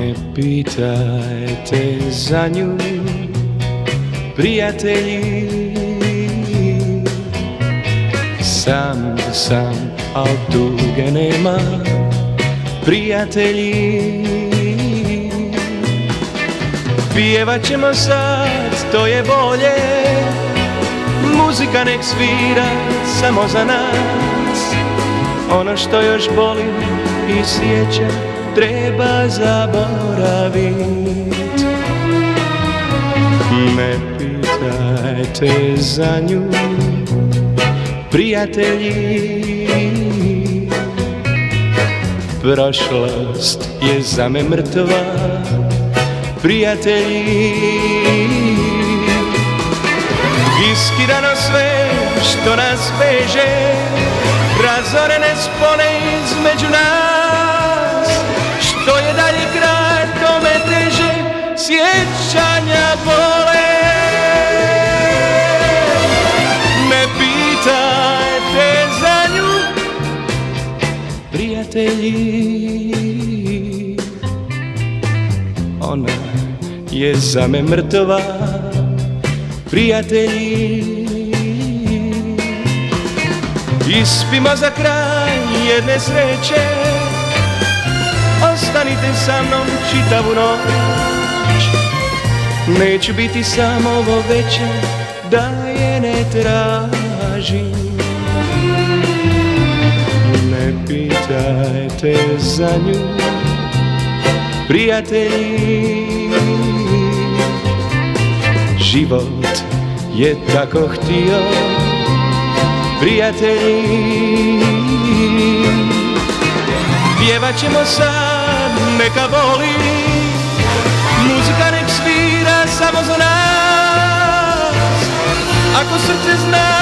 Ne pitajte za nju, prijatelji. Sam, al tuge nema, prijatelji. Pjevat ćemo sad, to je bolje, muzika nek svira samo za nas. Ono što još boli i sjeća treba zaboravit. Ne pitajte za nju, prijatelji. Prošlost je za me mrtva, prijatelji. Iskidano sve što nas veže, razorene spone između nas. Što je dalje kraj, tome teže sjećanja bole. Ne pitajte za nju, prijatelji. Ona je za me mrtva, prijatelji. Ispimo za kraj jedne sreće, ostanite sa mnom čitavu noć. Neću biti samo ovo veće, da je ne tražim. Ne pitajte za nju, prijatelji. Život je tako htio, prijatelji. Pjevat ćemo sad, neka boli, muzika nek svira samo za nas. Ako srce zna